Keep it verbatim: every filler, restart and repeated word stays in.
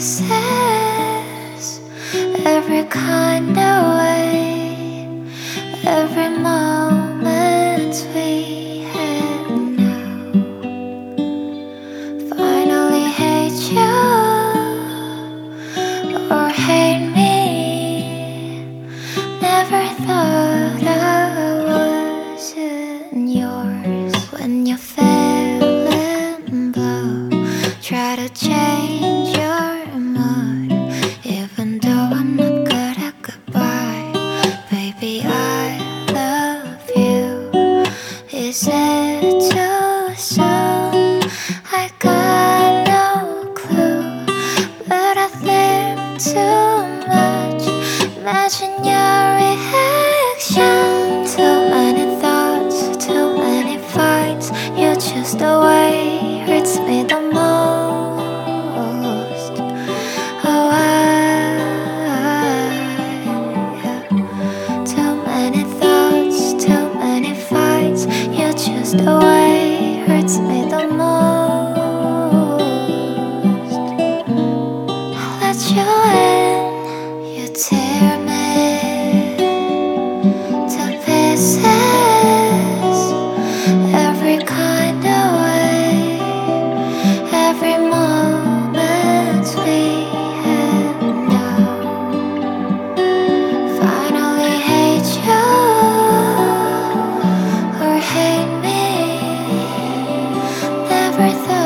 pieces, every kind of way, every moment we had now. Finally hate you or hate me. Never thought I wasn't yours. When you fell in love, try to change your mood. Even though I'm not good at goodbye, baby, I love you. Is it too soon? I got no clue, but I think too much. Imagine your reaction. Too many thoughts, too many fights. You choose the way hurts me the most. Oh, I, yeah. Too many thoughts, too many fights. You choose the way hurts me the most. I let you in, you tear me to pieces, every kind of way, every moment we had now. Finally hate you or hate me. Never thought